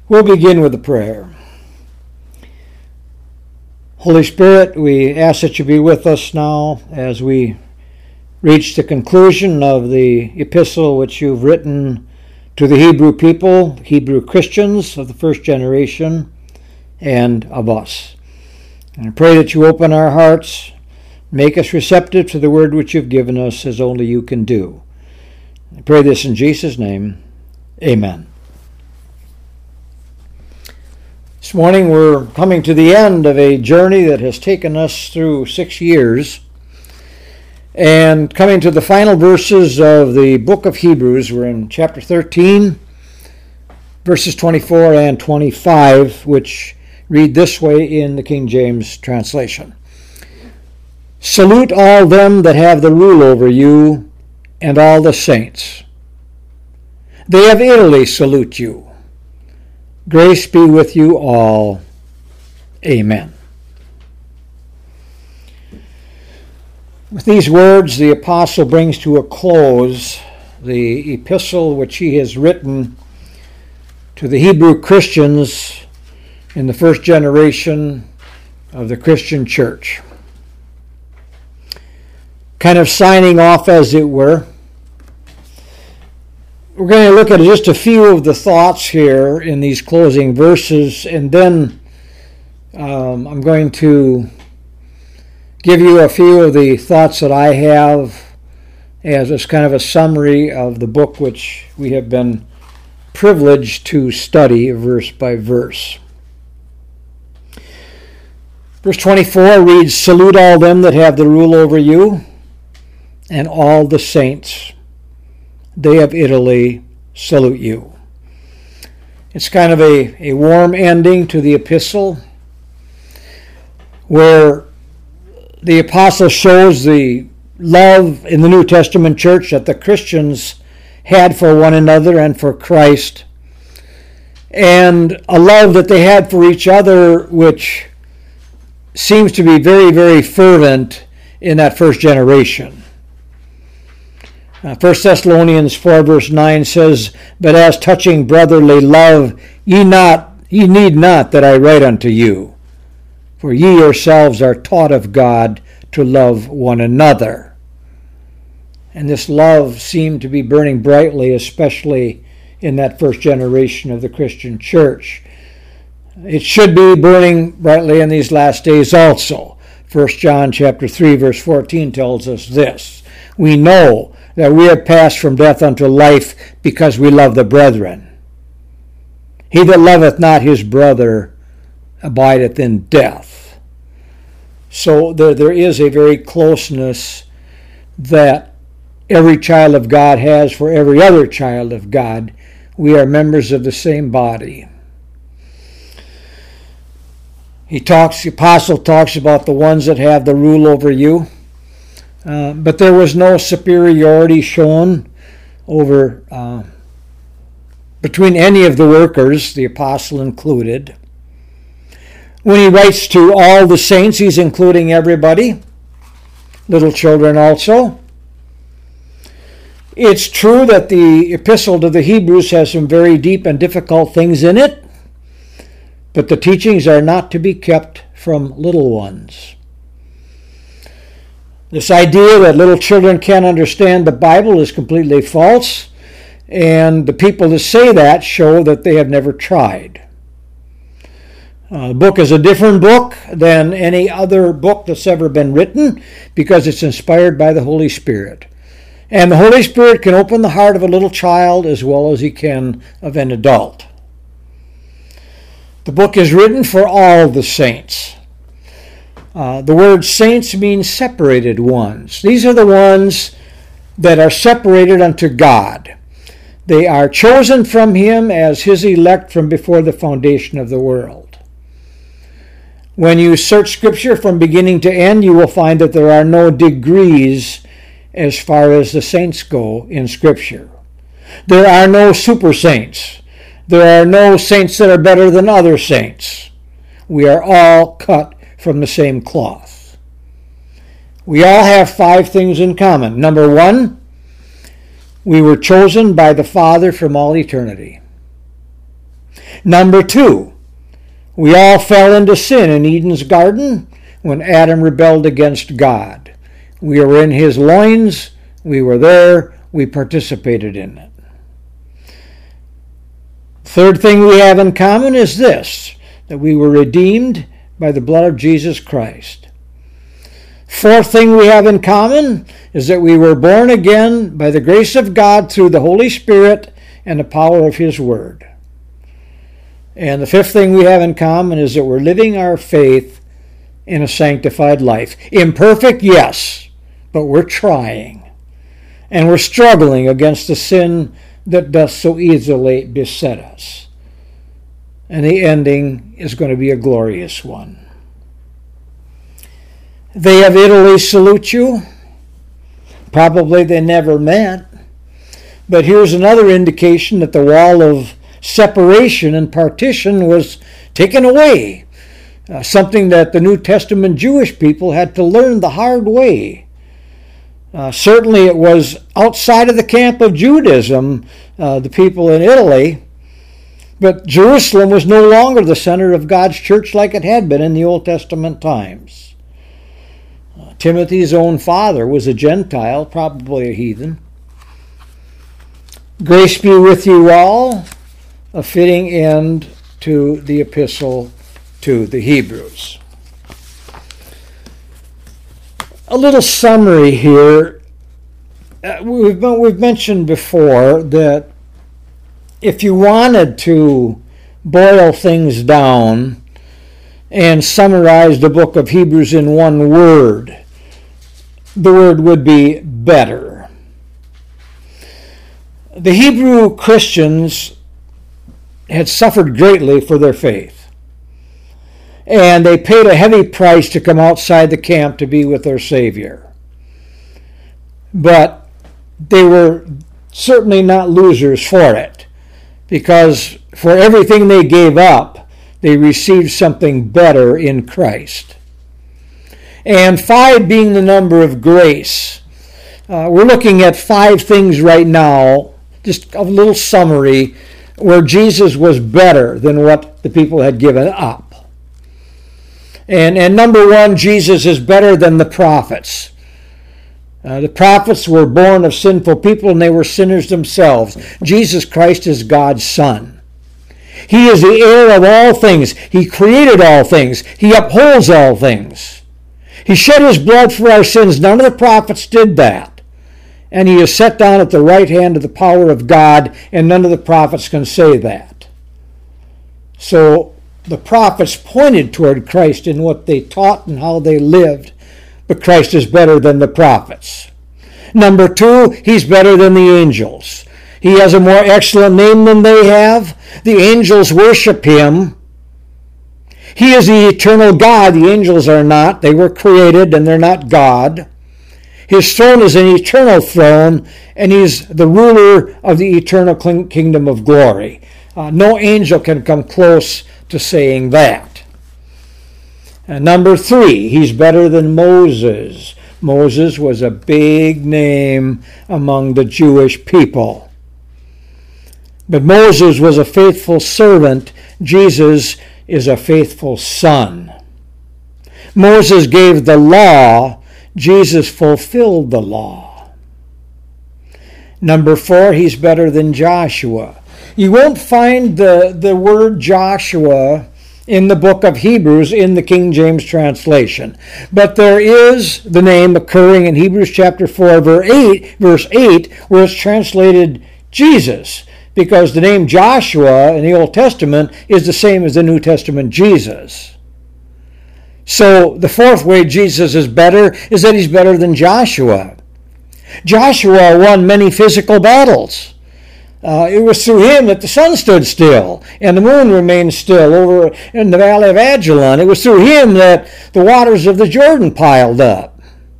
We'll begin with a prayer. Holy Spirit, we ask that you be with us now as we reach the conclusion of the epistle which you've written to the Hebrew people, Hebrew Christians of the first generation, and of us. And I pray that you open our hearts, make us receptive to the word which you've given us as only you can do. I pray this in Jesus' name. Amen. This morning we're coming to the end of a journey that has taken us through 6 years, and coming to the final verses of the book of Hebrews. We're in chapter 13, verses 24 and 25, which read this way in the King James translation. Salute all them that have the rule over you, and all the saints. They of Italy salute you. Grace be with you all. Amen. With these words, the apostle brings to a close the epistle which he has written to the Hebrew Christians in the first generation of the Christian church. Kind of signing off, as it were. We're going to look at just a few of the thoughts here in these closing verses, and then I'm going to give you a few of the thoughts that I have as kind of a summary of the book which we have been privileged to study verse by verse. Verse 24 reads, Salute all them that have the rule over you, and all the saints. They of Italy salute you. It's kind of a warm ending to the epistle, where the apostle shows the love in the New Testament church that the Christians had for one another and for Christ, and a love that they had for each other which seems to be very, very fervent in that first generation. 1 Thessalonians 4 verse 9 says, But as touching brotherly love, ye need not that I write unto you, for ye yourselves are taught of God to love one another. And this love seemed to be burning brightly, especially in that first generation of the Christian church. It should be burning brightly in these last days also. 1 John chapter 3 verse 14 tells us this, We know that we have passed from death unto life because we love the brethren. He that loveth not his brother abideth in death. So there is a very closeness that every child of God has for every other child of God. We are members of the same body. The apostle talks about the ones that have the rule over you. But there was no superiority shown over between any of the workers, the apostle included. When he writes to all the saints, he's including everybody, little children also. It's true that the epistle to the Hebrews has some very deep and difficult things in it, but the teachings are not to be kept from little ones. This idea that little children can't understand the Bible is completely false, and the people that say that show that they have never tried. The book is a different book than any other book that's ever been written because it's inspired by the Holy Spirit. And the Holy Spirit can open the heart of a little child as well as he can of an adult. The book is written for all the saints. The word saints means separated ones. These are the ones that are separated unto God. They are chosen from him as his elect from before the foundation of the world. When you search Scripture from beginning to end, you will find that there are no degrees as far as the saints go in Scripture. There are no super saints. There are no saints that are better than other saints. We are all cut from the same cloth. We all have 5 things in common. Number 1, we were chosen by the Father from all eternity. Number 2, we all fell into sin in Eden's garden when Adam rebelled against God. We were in his loins, we were there, we participated in it. Third thing we have in common is this, that we were redeemed by the blood of Jesus Christ. Fourth thing we have in common is that we were born again by the grace of God through the Holy Spirit and the power of his word. And the fifth thing we have in common is that we're living our faith in a sanctified life. Imperfect, yes, but we're trying. And we're struggling against the sin that doth so easily beset us. And the ending is going to be a glorious one. They of Italy salute you. Probably they never met. But here's another indication that the wall of separation and partition was taken away. Something that the New Testament Jewish people had to learn the hard way. Certainly it was outside of the camp of Judaism, the people in Italy, but Jerusalem was no longer the center of God's church like it had been in the Old Testament times. Timothy's own father was a Gentile, probably a heathen. Grace be with you all, a fitting end to the epistle to the Hebrews. A little summary here. We've mentioned before that if you wanted to boil things down and summarize the book of Hebrews in one word, the word would be better. The Hebrew Christians had suffered greatly for their faith. And they paid a heavy price to come outside the camp to be with their Savior. But they were certainly not losers for it, because for everything they gave up, they received something better in Christ. And 5 being the number of grace, we're looking at 5 things right now, just a little summary, where Jesus was better than what the people had given up. And number 1, Jesus is better than the prophets. The prophets were born of sinful people and they were sinners themselves. Jesus Christ is God's Son. He is the heir of all things. He created all things. He upholds all things. He shed his blood for our sins. None of the prophets did that. And he is set down at the right hand of the power of God, and none of the prophets can say that. So the prophets pointed toward Christ in what they taught and how they lived, but Christ is better than the prophets. Number 2, he's better than the angels. He has a more excellent name than they have. The angels worship him. He is the eternal God. The angels are not. They were created and they're not God. His throne is an eternal throne, and he's the ruler of the eternal kingdom of glory. No angel can come close to saying that. And number 3, he's better than Moses. Moses was a big name among the Jewish people. But Moses was a faithful servant. Jesus is a faithful son. Moses gave the law. Jesus fulfilled the law. Number 4, he's better than Joshua. You won't find the word Joshua in the book of Hebrews in the King James translation. But there is the name occurring in Hebrews chapter 4, verse 8, where it's translated Jesus, because the name Joshua in the Old Testament is the same as the New Testament Jesus. So the fourth way Jesus is better is that he's better than Joshua. Joshua won many physical battles. It was through him that the sun stood still and the moon remained still over in the valley of Ajalon. It was through him that the waters of the Jordan piled up.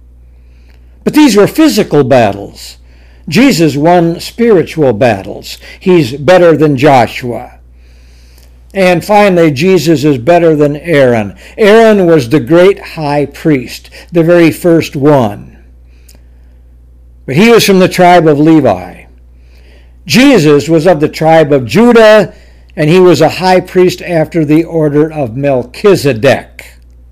But these were physical battles. Jesus won spiritual battles. He's better than Joshua. And finally, Jesus is better than Aaron. Aaron was the great high priest, the very first one. But he was from the tribe of Levi. Jesus was of the tribe of Judah, and he was a high priest after the order of Melchizedek.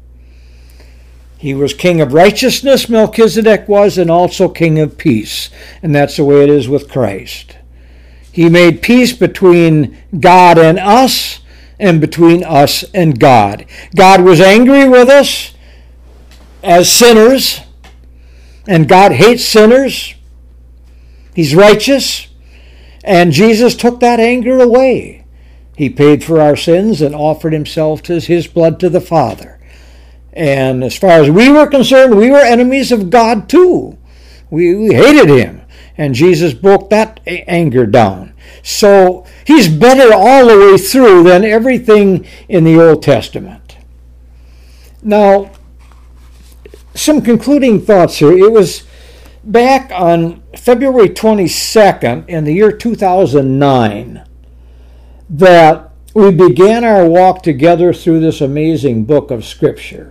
He was king of righteousness, Melchizedek was, and also king of peace. And that's the way it is with Christ. He made peace between God and us, and between us and God. God was angry with us as sinners, and God hates sinners. He's righteous, and Jesus took that anger away. He paid for our sins and offered himself as his blood to the Father. And as far as we were concerned, we were enemies of God too. We hated him. And Jesus broke that anger down. So he's better all the way through than everything in the Old Testament. Now, some concluding thoughts here. It was back on February 22nd in the year 2009 that we began our walk together through this amazing book of Scripture.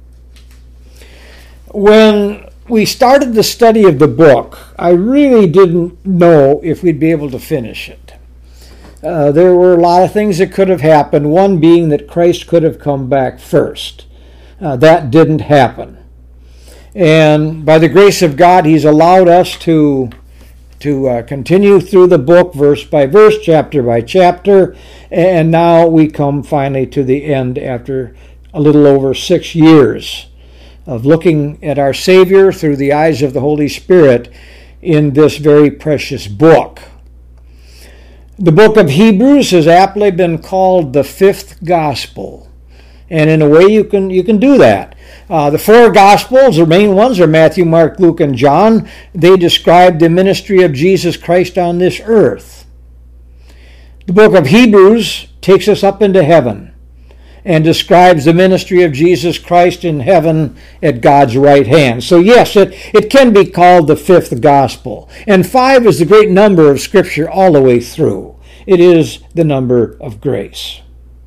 When we started the study of the book, I really didn't know if we'd be able to finish it. There were a lot of things that could have happened, one being that Christ could have come back first. That didn't happen. And by the grace of God, he's allowed us to continue through the book, verse by verse, chapter by chapter, and now we come finally to the end after a little over 6 years of looking at our Savior through the eyes of the Holy Spirit in this very precious book. The book of Hebrews has aptly been called the fifth gospel, and in a way you can do that. The four Gospels, the main ones, are Matthew, Mark, Luke, and John. They describe the ministry of Jesus Christ on this earth. The book of Hebrews takes us up into heaven and describes the ministry of Jesus Christ in heaven at God's right hand. So yes, it can be called the fifth gospel. And 5 is the great number of Scripture all the way through. It is the number of grace.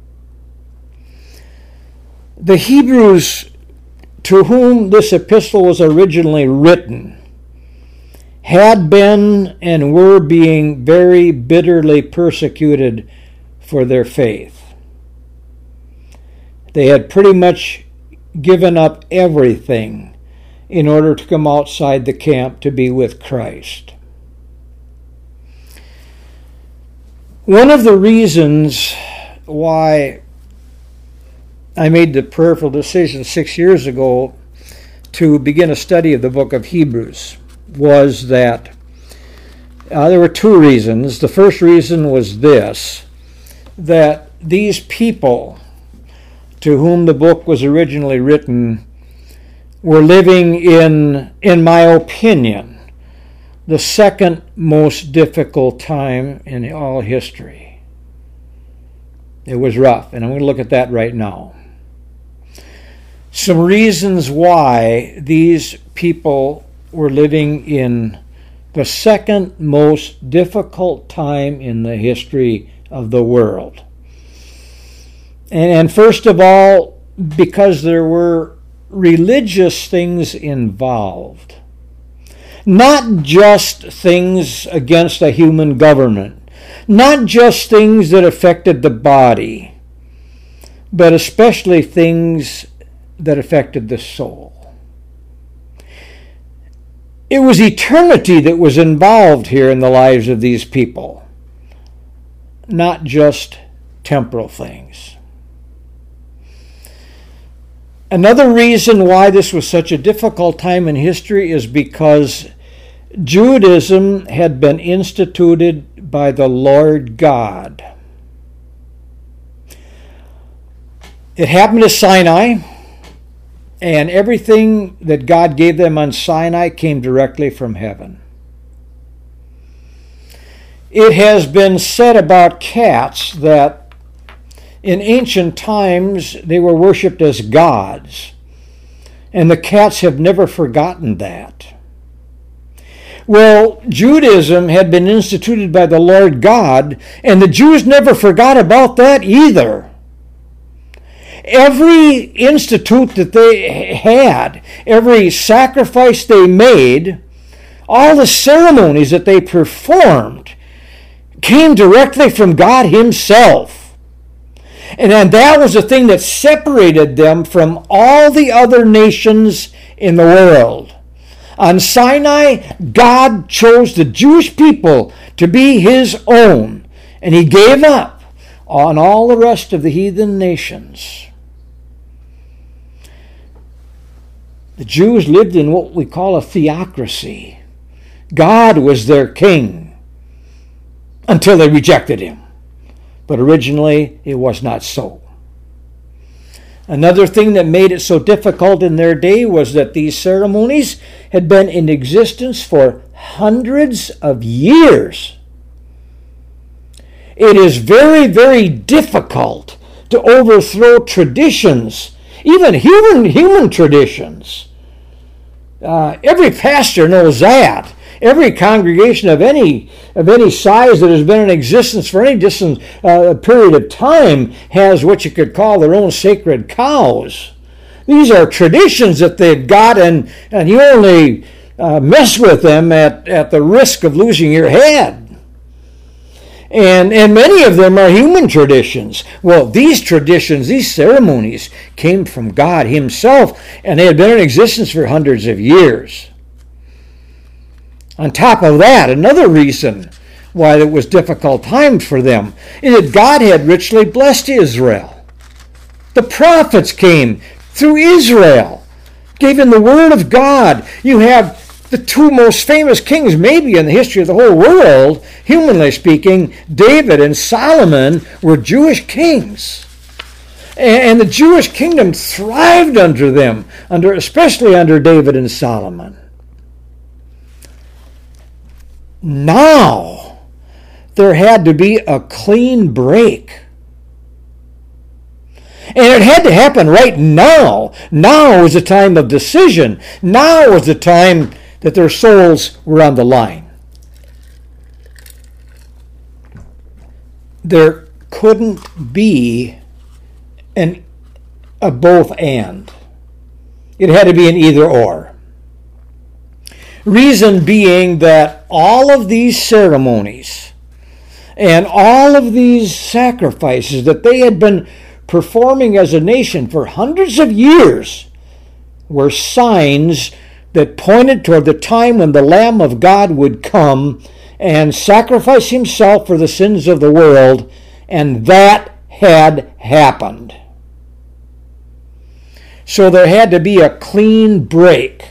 The Hebrews to whom this epistle was originally written had been and were being very bitterly persecuted for their faith. They had pretty much given up everything in order to come outside the camp to be with Christ. One of the reasons why I made the prayerful decision 6 years ago to begin a study of the book of Hebrews was that there were 2 reasons. The first reason was this, that these people to whom the book was originally written were living in my opinion, the second most difficult time in all history. It was rough, and I'm going to look at that right now. Some reasons why these people were living in the second most difficult time in the history of the world. And first of all, because there were religious things involved. Not just things against a human government. Not just things that affected the body, but especially things that affected the soul. It was eternity that was involved here in the lives of these people, not just temporal things. Another reason why this was such a difficult time in history is because Judaism had been instituted by the Lord God. It happened at Sinai, and everything that God gave them on Sinai came directly from heaven. It has been said about cats that in ancient times they were worshipped as gods, and the cats have never forgotten that. Well, Judaism had been instituted by the Lord God, and the Jews never forgot about that either. Every institute that they had, every sacrifice they made, all the ceremonies that they performed came directly from God Himself. And then that was the thing that separated them from all the other nations in the world. On Sinai, God chose the Jewish people to be his own, and he gave up on all the rest of the heathen nations. The Jews lived in what we call a theocracy. God was their king until they rejected him. But originally, it was not so. Another thing that made it so difficult in their day was that these ceremonies had been in existence for hundreds of years. It is very, very difficult to overthrow traditions, even human traditions. Every pastor knows that. Every congregation of any size that has been in existence for any distant period of time has what you could call their own sacred cows. These are traditions that they've got, and you only mess with them at the risk of losing your head. And many of them are human traditions. Well, these traditions, these ceremonies, came from God himself, and they had been in existence for hundreds of years. On top of that, another reason why it was difficult times for them is that God had richly blessed Israel. The prophets came through Israel, gave in the word of God. You have the two most famous kings maybe in the history of the whole world, humanly speaking. David and Solomon were Jewish kings. And the Jewish kingdom thrived under them, especially under David and Solomon. Now, there had to be a clean break. And it had to happen right now. Now was the time of decision. Now was the time that their souls were on the line. There couldn't be a both and. It had to be an either or. Reason being that all of these ceremonies and all of these sacrifices that they had been performing as a nation for hundreds of years were signs that pointed toward the time when the Lamb of God would come and sacrifice himself for the sins of the world, and that had happened. So there had to be a clean break.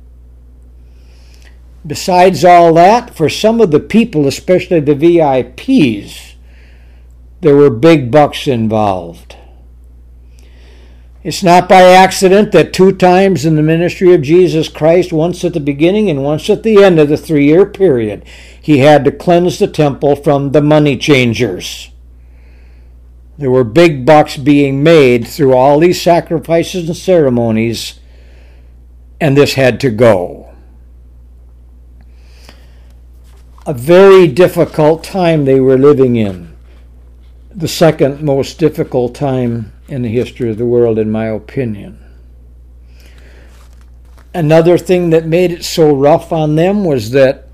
Besides all that, for some of the people, especially the VIPs, there were big bucks involved. It's not by accident that 2 times in the ministry of Jesus Christ, once at the beginning and once at the end of the 3-year period, he had to cleanse the temple from the money changers. There were big bucks being made through all these sacrifices and ceremonies, and this had to go. A very difficult time they were living in. The second most difficult time in the history of the world, in my opinion. Another thing that made it so rough on them was that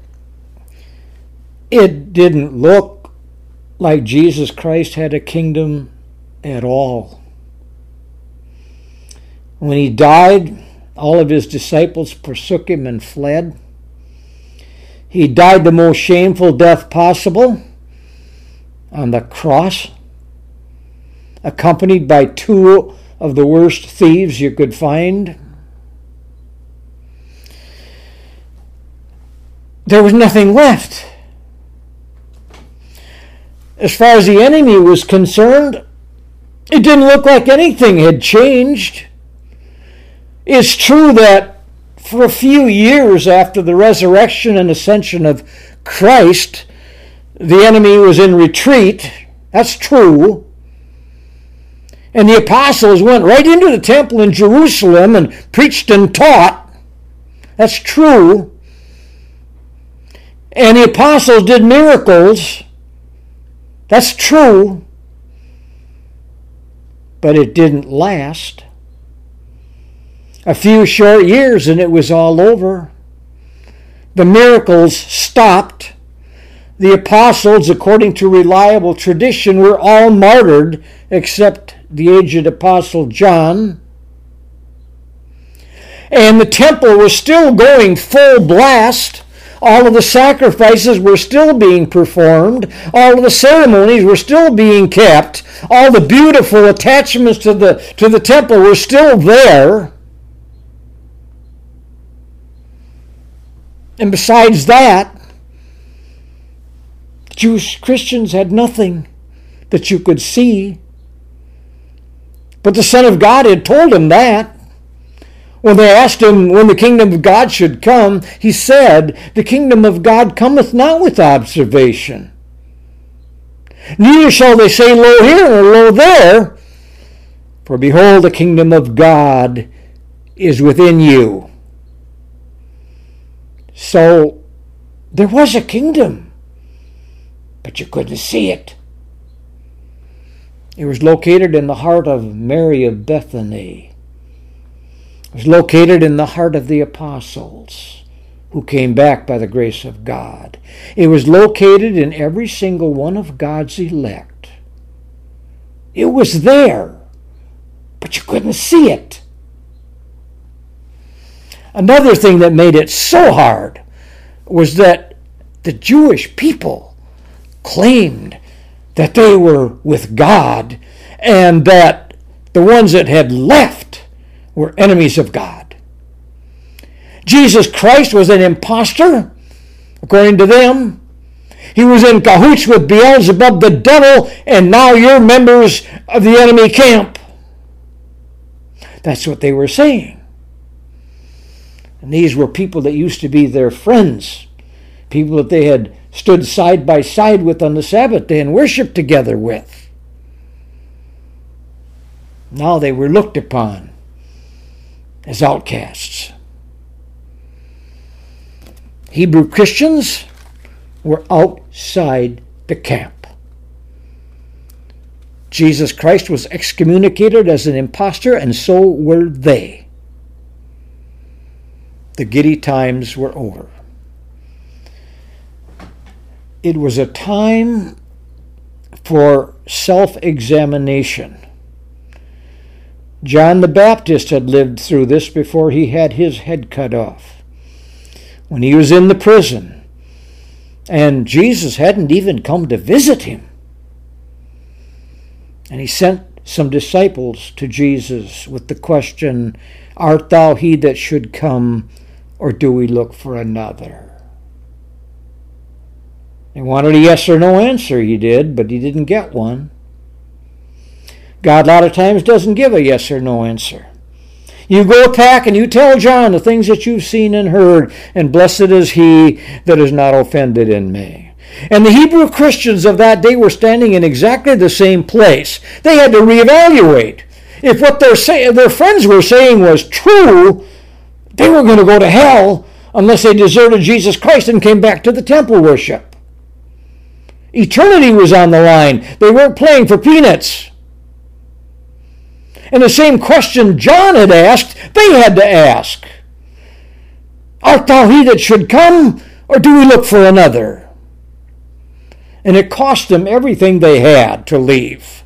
it didn't look like Jesus Christ had a kingdom at all. When he died, all of his disciples forsook him and fled. He died the most shameful death possible on the cross, accompanied by 2 of the worst thieves you could find. There was nothing left. As far as the enemy was concerned, it didn't look like anything had changed. It's true that for a few years after the resurrection and ascension of Christ, the enemy was in retreat. That's true. And the apostles went right into the temple in Jerusalem and preached and taught. That's true. And the apostles did miracles. That's true. But it didn't last. A few short years and it was all over. The miracles stopped. The apostles, according to reliable tradition, were all martyred except the aged apostle John. And the temple was still going full blast. All of the sacrifices were still being performed. All of the ceremonies were still being kept. All the beautiful attachments to the temple were still there. And besides that, Jewish Christians had nothing that you could see. But the Son of God had told them that. When they asked him when the kingdom of God should come, he said, "The kingdom of God cometh not with observation. Neither shall they say, Lo here or lo there. For behold, the kingdom of God is within you." So there was a kingdom, but you couldn't see it. It was located in the heart of Mary of Bethany. It was located in the heart of the apostles who came back by the grace of God. It was located in every single one of God's elect. It was there, but you couldn't see it. Another thing that made it so hard was that the Jewish people claimed that they were with God and that the ones that had left were enemies of God. Jesus Christ was an impostor, according to them. He was in cahoots with Beelzebub the devil, and now you're members of the enemy camp. That's what they were saying. And these were people that used to be their friends, people that they had stood side by side with on the Sabbath day and worshiped together with. Now they were looked upon as outcasts. Hebrew Christians were outside the camp. Jesus Christ was excommunicated as an impostor, and so were they. The giddy times were over. It was a time for self-examination. John the Baptist had lived through this before he had his head cut off, when he was in the prison, and Jesus hadn't even come to visit him. And he sent some disciples to Jesus with the question, "Art thou he that should come, or do we look for another?" He wanted a yes or no answer, he did, but he didn't get one. God a lot of times doesn't give a yes or no answer. You go back and you tell John the things that you've seen and heard, and blessed is he that is not offended in me. And the Hebrew Christians of that day were standing in exactly the same place. They had to reevaluate. If what their friends were saying was true, they were going to go to hell unless they deserted Jesus Christ and came back to the temple worship. Eternity was on the line. They weren't playing for peanuts. And the same question John had asked, they had to ask. "Art thou he that should come, or do we look for another?" And it cost them everything they had to leave.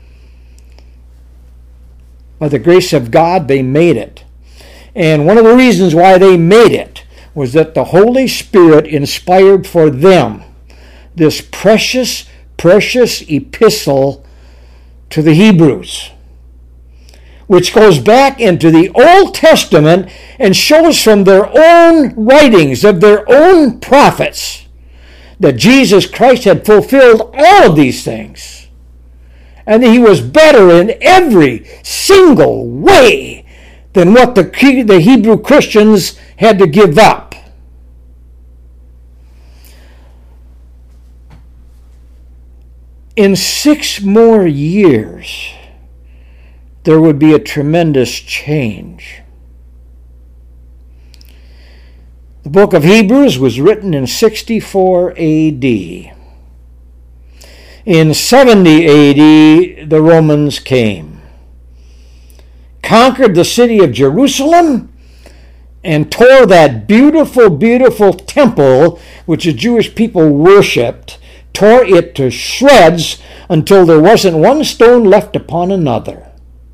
By the grace of God, they made it. And one of the reasons why they made it was that the Holy Spirit inspired for them this precious, precious epistle to the Hebrews, which goes back into the Old Testament and shows from their own writings of their own prophets that Jesus Christ had fulfilled all of these things, and that he was better in every single way than what the Hebrew Christians had to give up. In 6 more years, there would be a tremendous change. The book of Hebrews was written in 64 AD. In 70 AD, the Romans came, conquered the city of Jerusalem, and tore that beautiful, beautiful temple which the Jewish people worshipped, tore it to shreds until there wasn't one stone left upon another.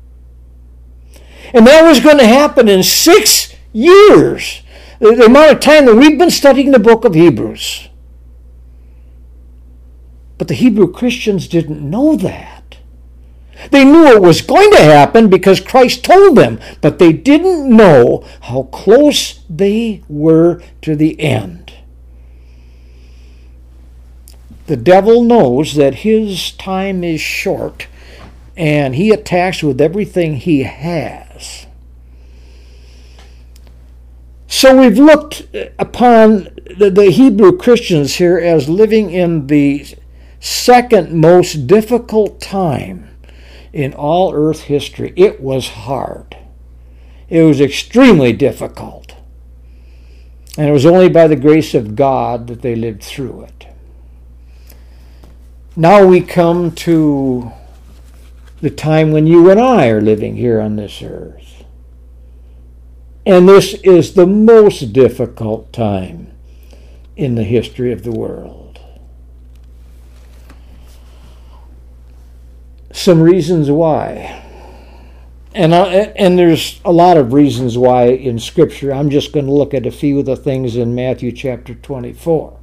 And that was going to happen in 6 years, the amount of time that we've been studying the book of Hebrews. But the Hebrew Christians didn't know that. They knew it was going to happen because Christ told them, but they didn't know how close they were to the end. The devil knows that his time is short, and he attacks with everything he has. So we've looked upon the Hebrew Christians here as living in the second most difficult time in all earth history. It was hard. It was extremely difficult. And it was only by the grace of God that they lived through it. Now we come to the time when you and I are living here on this earth. And this is the most difficult time in the history of the world. Some reasons why. And there's a lot of reasons why in Scripture. I'm just going to look at a few of the things in Matthew chapter 24.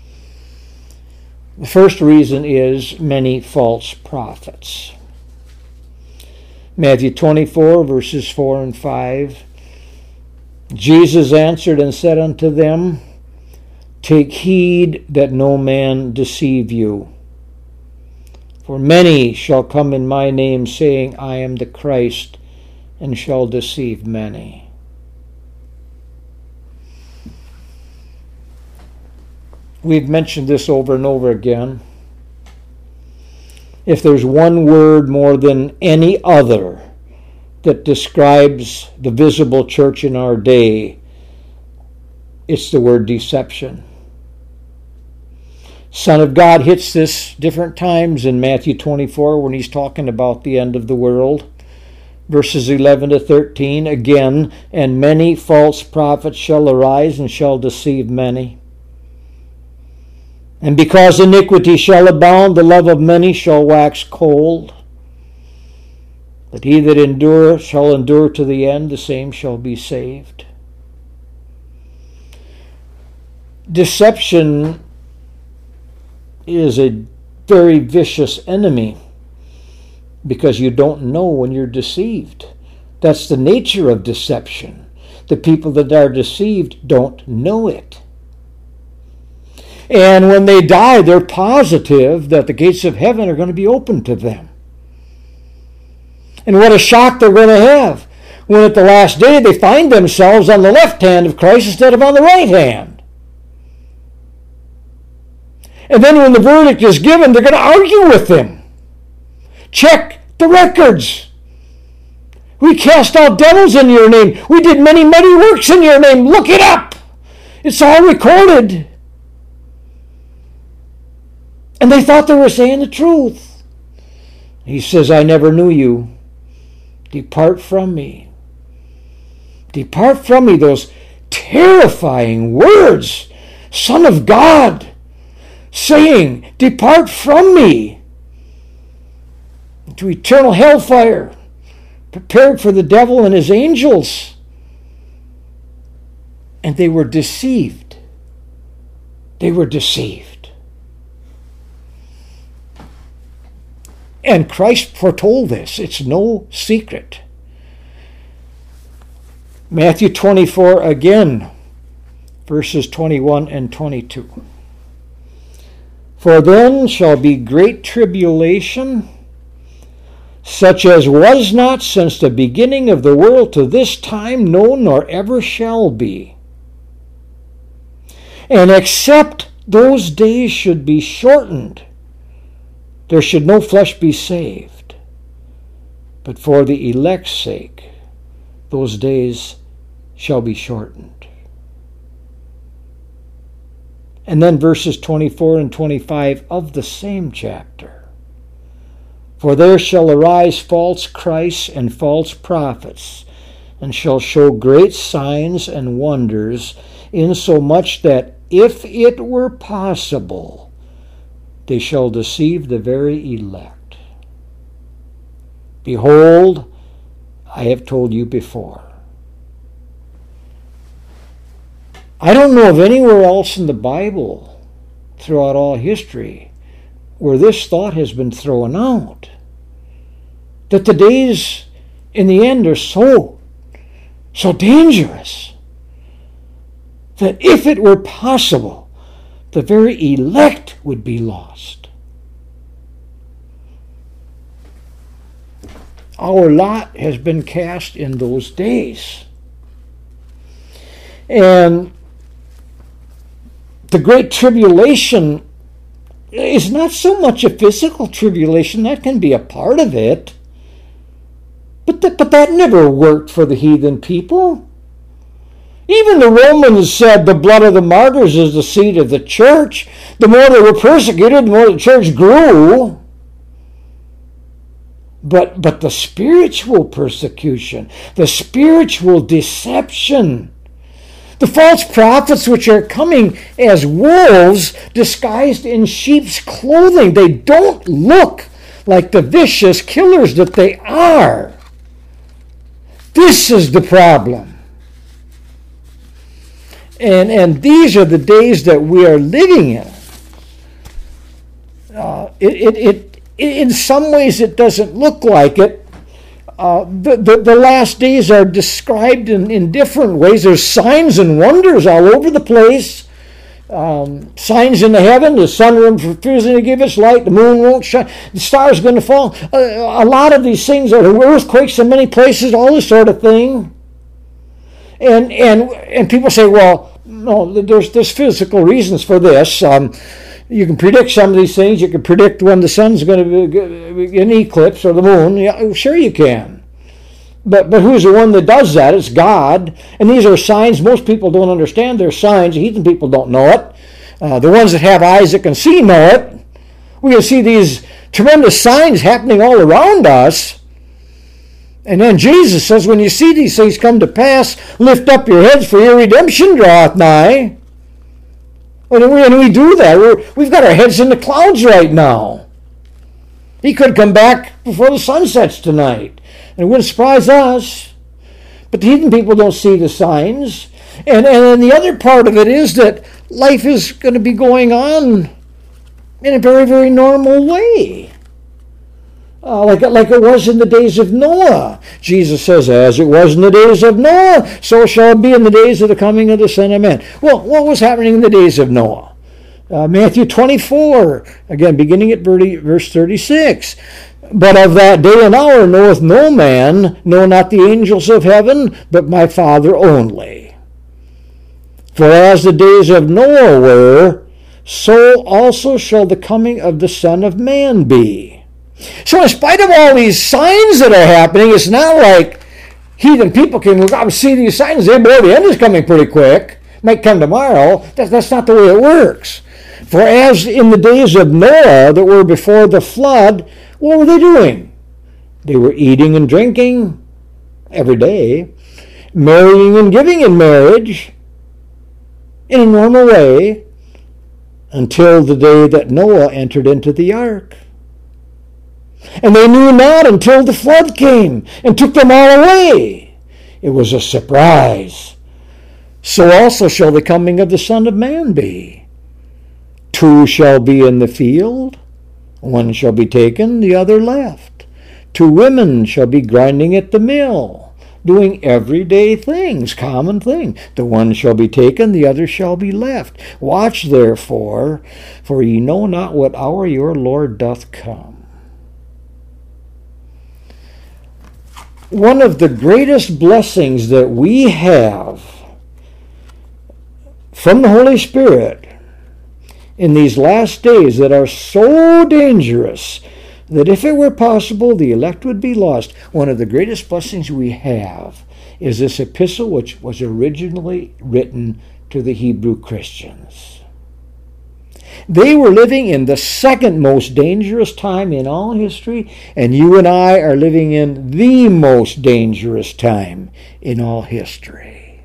The first reason is many false prophets. Matthew 24, verses 4 and 5. Jesus answered and said unto them, Take heed that no man deceive you. For many shall come in my name, saying, I am the Christ, and shall deceive many. We've mentioned this over and over again. If there's one word more than any other that describes the visible church in our day, it's the word deception. Son of God hits this different times in Matthew 24 when he's talking about the end of the world. Verses 11 to 13, again, and many false prophets shall arise and shall deceive many. And because iniquity shall abound, the love of many shall wax cold. But he that endureth shall endure to the end, the same shall be saved. Deception is a very vicious enemy because you don't know when you're deceived. That's the nature of deception. The people that are deceived don't know it. And when they die, they're positive that the gates of heaven are going to be open to them. And what a shock they're going to have when at the last day they find themselves on the left hand of Christ instead of on the right hand. And then when the verdict is given, they're going to argue with him. Check the records. We cast out devils in your name. We did many, many works in your name. Look it up. It's all recorded. And they thought they were saying the truth. He says, I never knew you. Depart from me. Depart from me. Those terrifying words. Son of God. Saying, depart from me to eternal hellfire, prepared for the devil and his angels. And they were deceived. They were deceived. And Christ foretold this. It's no secret. Matthew 24 again, verses 21 and 22. For then shall be great tribulation, such as was not since the beginning of the world to this time, no, nor ever shall be. And except those days should be shortened, there should no flesh be saved. But for the elect's sake, those days shall be shortened. And then verses 24 and 25 of the same chapter. For there shall arise false Christs and false prophets, and shall show great signs and wonders, insomuch that if it were possible, they shall deceive the very elect. Behold, I have told you before. I don't know of anywhere else in the Bible, throughout all history, where this thought has been thrown out. That the days in the end are so dangerous that if it were possible, the very elect would be lost. Our lot has been cast in those days. And the Great Tribulation is not so much a physical tribulation. That can be a part of it. But that never worked for the heathen people. Even the Romans said the blood of the martyrs is the seed of the church. The more they were persecuted, the more the church grew. But the spiritual persecution, the spiritual deception, the false prophets which are coming as wolves disguised in sheep's clothing, they don't look like the vicious killers that they are. This is the problem. And these are the days that we are living in. In some ways it doesn't look like it. The last days are described in different ways. There's signs and wonders all over the place. Signs in the heaven, the sun refusing to give its light, the moon won't shine, the stars going to fall. A lot of these things are earthquakes in many places, all this sort of thing. And people say, well, no, there's physical reasons for this. You can predict some of these things. You can predict when the sun's going to be an eclipse or the moon. Yeah, sure you can. But who's the one that does that? It's God. And these are signs. Most people don't understand they're signs. Heathen people don't know it. The ones that have eyes that can see know it. We can see these tremendous signs happening all around us. And then Jesus says, when you see these things come to pass, lift up your heads, for your redemption draweth nigh. And we do that. We've got our heads in the clouds right now. He could come back before the sun sets tonight. And it wouldn't surprise us. But the heathen people don't see the signs. And the other part of it is that life is going to be going on in a very, very normal way. Like it was in the days of Noah. Jesus says, as it was in the days of Noah, so shall it be in the days of the coming of the Son of Man. Well, what was happening in the days of Noah? Matthew 24, again, beginning at verse 36. But of that day and hour knoweth no man, no, not the angels of heaven, but my Father only. For as the days of Noah were, so also shall the coming of the Son of Man be. So in spite of all these signs that are happening, it's not like heathen people can look up and see these signs. They know the end is coming pretty quick. Might come tomorrow. That's not the way it works. For as in the days of Noah that were before the flood, what were they doing? They were eating and drinking every day, marrying and giving in marriage in a normal way until the day that Noah entered into the ark. And they knew not until the flood came and took them all away. It was a surprise. So also shall the coming of the Son of Man be. Two shall be in the field, one shall be taken, the other left. Two women shall be grinding at the mill, doing everyday things, common thing. The one shall be taken, the other shall be left. Watch therefore, for ye know not what hour your Lord doth come. One of the greatest blessings that we have from the Holy Spirit in these last days that are so dangerous that if it were possible, the elect would be lost. One of the greatest blessings we have is this epistle which was originally written to the Hebrew Christians. They were living in the second most dangerous time in all history, and you and I are living in the most dangerous time in all history.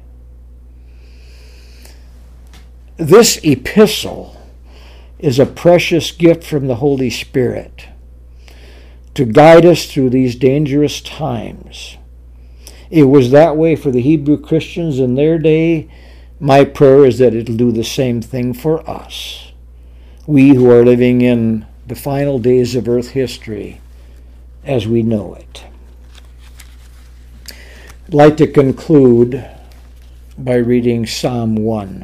This epistle is a precious gift from the Holy Spirit to guide us through these dangerous times. It was that way for the Hebrew Christians in their day. My prayer is that it'll do the same thing for us. We who are living in the final days of earth history as we know it. I'd like to conclude by reading Psalm 1.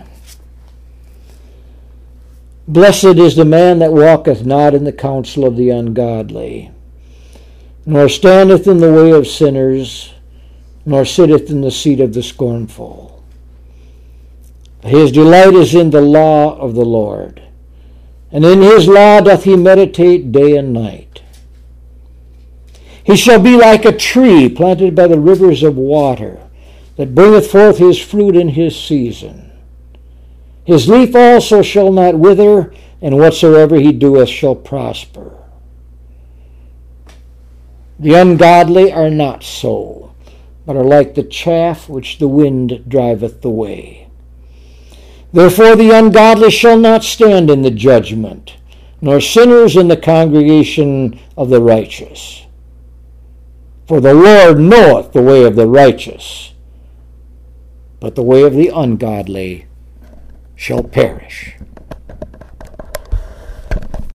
Blessed is the man that walketh not in the counsel of the ungodly, nor standeth in the way of sinners, nor sitteth in the seat of the scornful. His delight is in the law of the Lord, and in his law doth he meditate day and night. He shall be like a tree planted by the rivers of water, that bringeth forth his fruit in his season. His leaf also shall not wither, and whatsoever he doeth shall prosper. The ungodly are not so, but are like the chaff which the wind driveth away. Therefore the ungodly shall not stand in the judgment, nor sinners in the congregation of the righteous. For the Lord knoweth the way of the righteous, but the way of the ungodly shall perish.